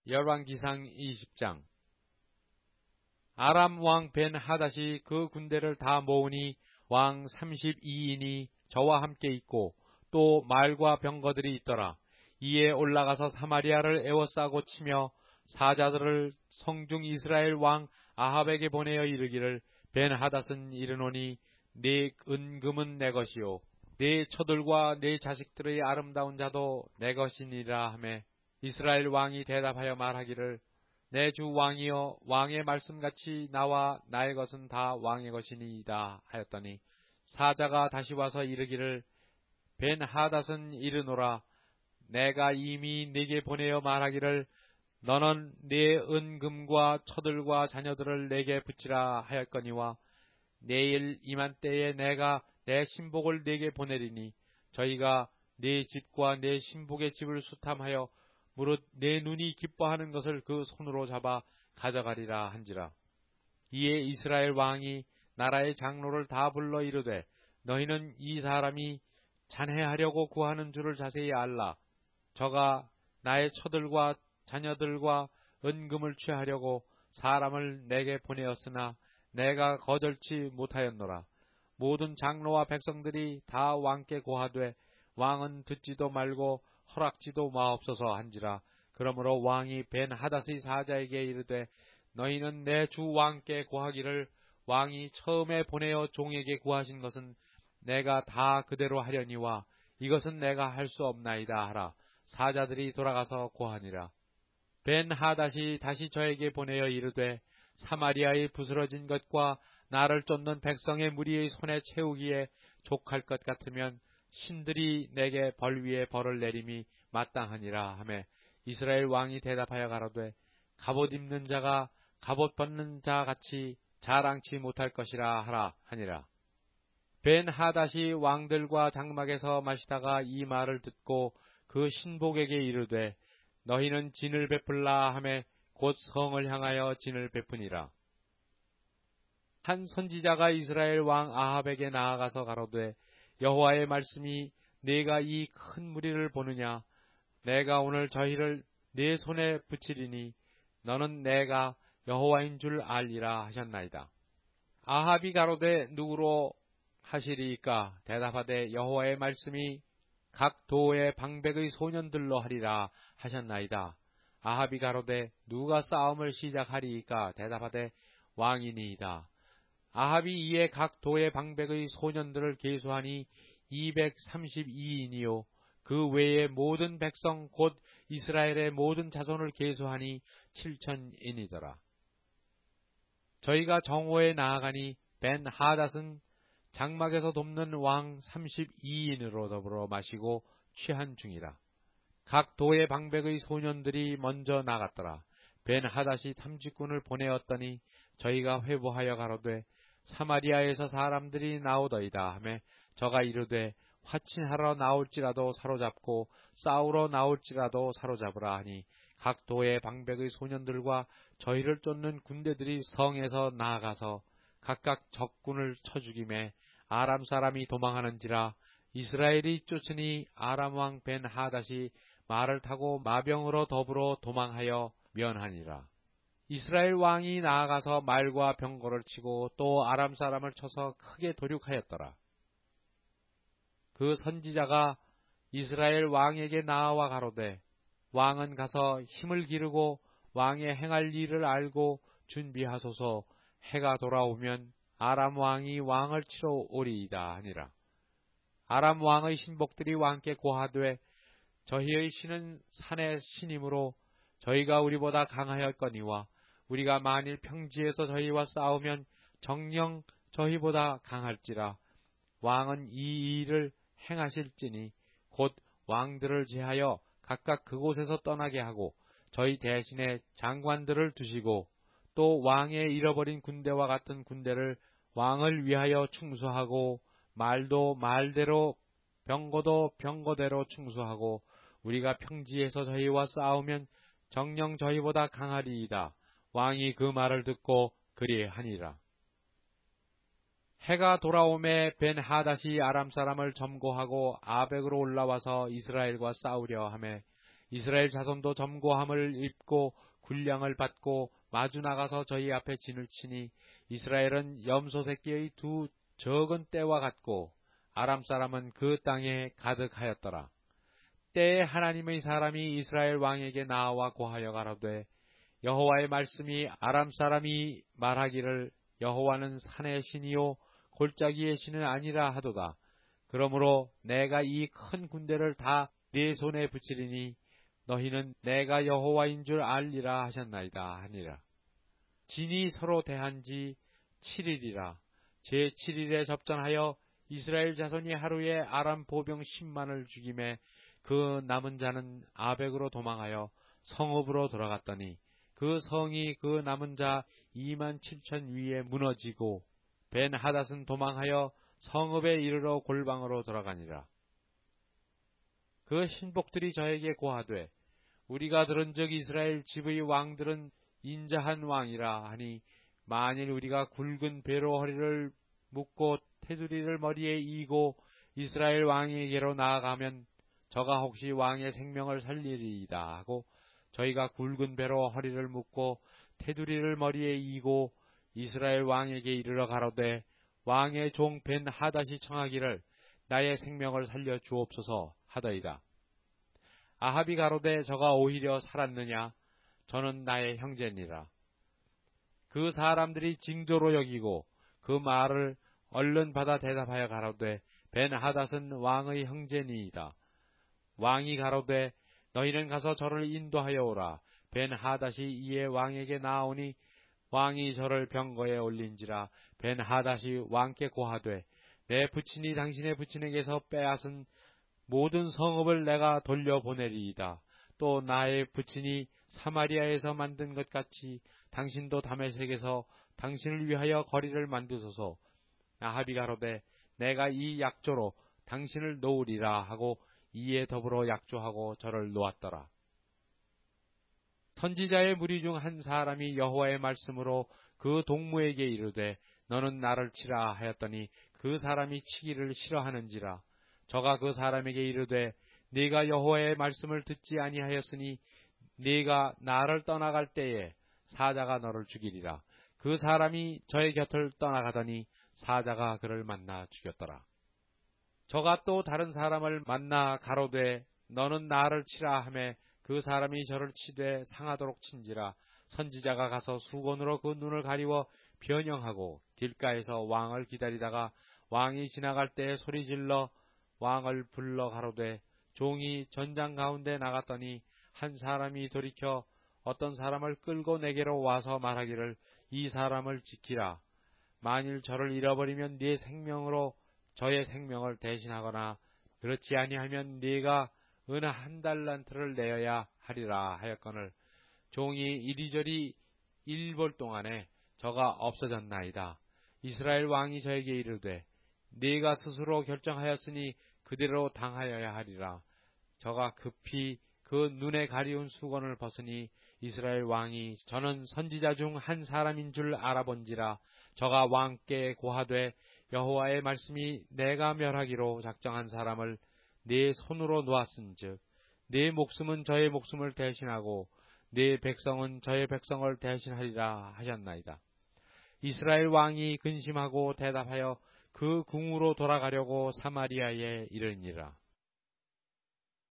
열왕기상 20장. 아람 왕 벤 하닷이 그 군대를 다 모으니 왕 32인이 저와 함께 있고 또 말과 병거들이 있더라. 이에 올라가서 사마리아를 에워싸고 치며 사자들을 성중 이스라엘 왕 아합에게 보내어 이르기를, 벤 하닷은 이르노니 네 은금은 내 것이요 네 처들과 네 자식들의 아름다운 자도 내 것이니라 하매, 이스라엘 왕이 대답하여 말하기를, 내 주 왕이여, 왕의 말씀같이 나와 나의 것은 다 왕의 것이니이다 하였더니, 사자가 다시 와서 이르기를, 벤 하닷은 이르노라, 내가 이미 네게 보내어 말하기를 너는 네 은금과 처들과 자녀들을 내게 붙이라 하였거니와, 내일 이맘때에 내가 내 신복을 네게 보내리니 저희가 네 집과 네 신복의 집을 수탐하여 무릇 내 눈이 기뻐하는 것을 그 손으로 잡아 가져가리라 한지라. 이에 이스라엘 왕이 나라의 장로를 다 불러 이르되, 너희는 이 사람이 잔해하려고 구하는 줄을 자세히 알라. 저가 나의 처들과 자녀들과 은금을 취하려고 사람을 내게 보내었으나 내가 거절치 못하였노라. 모든 장로와 백성들이 다 왕께 고하되 왕은 듣지도 말고 허락지도 마옵소서 한지라. 그러므로 왕이 벤 하닷의 사자에게 이르되, 너희는 내 주 왕께 고하기를, 왕이 처음에 보내어 종에게 구하신 것은 내가 다 그대로 하려니와 이것은 내가 할 수 없나이다 하라. 사자들이 돌아가서 고하니라. 벤 하닷이 다시 저에게 보내어 이르되, 사마리아의 부스러진 것과 나를 쫓는 백성의 무리의 손에 채우기에 족할 것 같으면 신들이 내게 벌 위에 벌을 내림이 마땅하니라 하매, 이스라엘 왕이 대답하여 가로되, 갑옷 입는 자가 갑옷 벗는 자 같이 자랑치 못할 것이라 하라 하니라. 벤 하닷이 왕들과 장막에서 마시다가 이 말을 듣고 그 신복에게 이르되, 너희는 진을 베풀라 하매 곧 성을 향하여 진을 베푸니라. 한 선지자가 이스라엘 왕 아합에게 나아가서 가로되, 여호와의 말씀이 네가 이 큰 무리를 보느냐? 내가 오늘 저희를 네 손에 붙이리니 너는 내가 여호와인 줄 알리라 하셨나이다. 아합이 가로되, 누구로 하시리이까? 대답하되, 여호와의 말씀이 각 도의 방백의 소년들로 하리라 하셨나이다. 아합이 가로되, 누가 싸움을 시작하리이까? 대답하되, 왕이니이다. 아합이 이에 각 도의 방백의 소년들을 계수하니 232인이요 그 외의 모든 백성 곧 이스라엘의 모든 자손을 계수하니 7,000인이더라. 저희가 정오에 나아가니 벤 하닷은 장막에서 돕는 왕 32인으로 더불어 마시고 취한 중이라. 각 도의 방백의 소년들이 먼저 나갔더라. 벤 하닷이 탐직군을 보내었더니 저희가 회부하여 가로되, 사마리아에서 사람들이 나오더이다 하매, 저가 이르되, 화친하러 나올지라도 사로잡고 싸우러 나올지라도 사로잡으라 하니, 각 도의 방백의 소년들과 저희를 쫓는 군대들이 성에서 나아가서 각각 적군을 쳐 죽이매 아람 사람이 도망하는지라. 이스라엘이 쫓으니 아람 왕 벤 하닷이 말을 타고 마병으로 더불어 도망하여 면하니라. 이스라엘 왕이 나아가서 말과 병거를 치고 또 아람 사람을 쳐서 크게 도륙하였더라. 그 선지자가 이스라엘 왕에게 나아와 가로되, 왕은 가서 힘을 기르고 왕의 행할 일을 알고 준비하소서. 해가 돌아오면 아람 왕이 왕을 치러 오리이다 하니라. 아람 왕의 신복들이 왕께 고하되, 저희의 신은 산의 신이므로 저희가 우리보다 강하였거니와 우리가 만일 평지에서 저희와 싸우면 정녕 저희보다 강할지라. 왕은 이 일을 행하실지니 곧 왕들을 제하여 각각 그곳에서 떠나게 하고 저희 대신에 장관들을 두시고 또 왕의 잃어버린 군대와 같은 군대를 왕을 위하여 충수하고 말도 말대로 병거도 병거대로 충수하고 우리가 평지에서 저희와 싸우면 정녕 저희보다 강하리이다. 왕이 그 말을 듣고 그리하니라. 해가 돌아오매 벤 하닷이 아람 사람을 점거하고 아벡으로 올라와서 이스라엘과 싸우려 하매, 이스라엘 자손도 점고함을 입고 군량을 받고 마주 나가서 저희 앞에 진을 치니 이스라엘은 염소 새끼의 두 적은 떼와 같고 아람 사람은 그 땅에 가득하였더라. 때에 하나님의 사람이 이스라엘 왕에게 나와 고하여 가로되 여호와의 말씀이 아람 사람이 말하기를 여호와는 산의 신이요 골짜기의 신은 아니라 하도다. 그러므로 내가 이 큰 군대를 다 네 손에 붙이리니 너희는 내가 여호와인 줄 알리라 하셨나이다 하니라. 진이 서로 대한 지 7일이라. 제7일에 접전하여 이스라엘 자손이 하루에 아람 보병 10만을 죽임에 그 남은 자는 아벡으로 도망하여 성읍으로 돌아갔더니 그 성이 그 남은 자 2만 7천 위에 무너지고 벤하닷은 도망하여 성읍에 이르러 골방으로 돌아가니라. 그 신복들이 저에게 고하되 우리가 들은즉 이스라엘 집의 왕들은 인자한 왕이라 하니 만일 우리가 굵은 배로 허리를 묶고 테두리를 머리에 이고 이스라엘 왕에게로 나아가면 저가 혹시 왕의 생명을 살리리이다 하고 저희가 굵은 배로 허리를 묶고 테두리를 머리에 이고 이스라엘 왕에게 이르러 가로되 왕의 종 벤하닷이 청하기를 나의 생명을 살려 주옵소서 하더이다. 아합이 가로되 저가 오히려 살았느냐 저는 나의 형제니라. 그 사람들이 징조로 여기고 그 말을 얼른 받아 대답하여 가로되 벤하닷은 왕의 형제니이다. 왕이 가로되 너희는 가서 저를 인도하여 오라. 벤하닷이 이에 왕에게 나오니 왕이 저를 병거에 올린지라. 벤하닷이 왕께 고하되 내 부친이 당신의 부친에게서 빼앗은 모든 성읍을 내가 돌려보내리이다. 또 나의 부친이 사마리아에서 만든 것 같이 당신도 다메섹에서 당신을 위하여 거리를 만드소서. 아합이 가로되 내가 이 약조로 당신을 놓으리라 하고 이에 더불어 약조하고 저를 놓았더라. 선지자의 무리 중 한 사람이 여호와의 말씀으로 그 동무에게 이르되 너는 나를 치라 하였더니 그 사람이 치기를 싫어하는지라. 저가 그 사람에게 이르되 네가 여호와의 말씀을 듣지 아니하였으니 네가 나를 떠나갈 때에 사자가 너를 죽이리라. 그 사람이 저의 곁을 떠나가더니 사자가 그를 만나 죽였더라. 저가 또 다른 사람을 만나 가로되 너는 나를 치라 하매 그 사람이 저를 치되 상하도록 친지라. 선지자가 가서 수건으로 그 눈을 가리워 변형하고 길가에서 왕을 기다리다가 왕이 지나갈 때에 소리질러 왕을 불러 가로되 종이 전장 가운데 나갔더니 한 사람이 돌이켜 어떤 사람을 끌고 내게로 와서 말하기를 이 사람을 지키라. 만일 저를 잃어버리면 네 생명으로 저의 생명을 대신하거나 그렇지 아니하면 네가 은 1달란트를 내어야 하리라 하였거늘 종이 이리저리 1벌 동안에 저가 없어졌나이다. 이스라엘 왕이 저에게 이르되 네가 스스로 결정하였으니 그대로 당하여야 하리라. 저가 급히 그 눈에 가리운 수건을 벗으니 이스라엘 왕이 저는 선지자 중 한 사람인 줄 알아본지라. 저가 왕께 고하되 여호와의 말씀이 내가 멸하기로 작정한 사람을 네 손으로 놓았은즉 네 목숨은 저의 목숨을 대신하고 네 백성은 저의 백성을 대신하리라 하셨나이다. 이스라엘 왕이 근심하고 대답하여 그 궁으로 돌아가려고 사마리아에 이르니라.